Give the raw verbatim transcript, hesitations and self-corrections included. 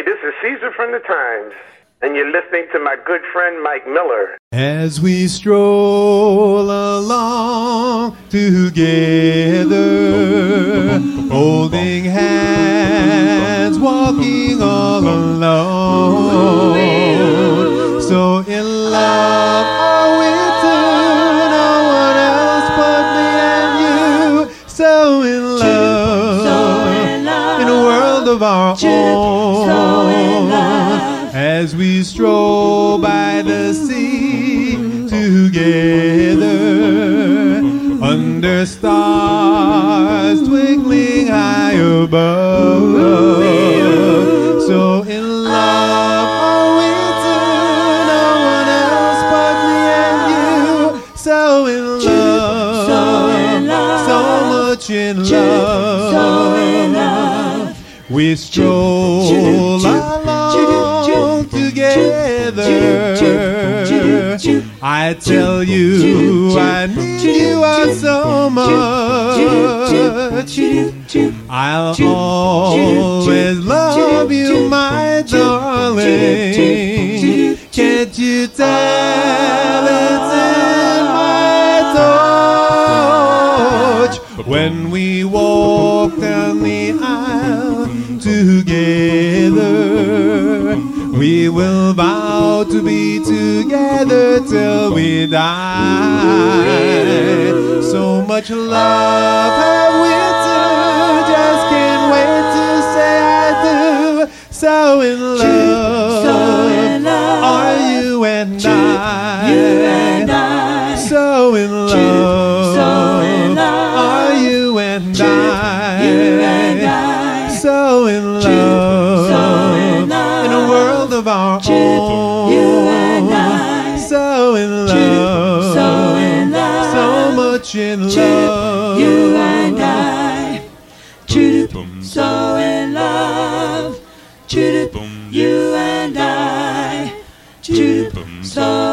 Hey, this is Caesar from the Times, and you're listening to my good friend Mike Miller. As we stroll along together, holding hands, walking all alone. So in love are we two, no one else but me and you. So in love, in a world of our own. As we stroll by the sea together, under stars twinkling high above. So in love are we two, no one else but me and you. So in love, so much in love, we stroll along together. I tell you, I need you out so much. I'll always love you, my darling. Can't you tell it's in my touch? When we walk down the aisle together, we will vow to be together till we die. So much love have we two, just can't wait to say I do. So in love, so in love are you and I. You and I. So in love, so in love are you and I. You and I. So in love, so in love in a world of our own. You and I. So in love, so in love, so much in love. You and I. So in love. You and I. So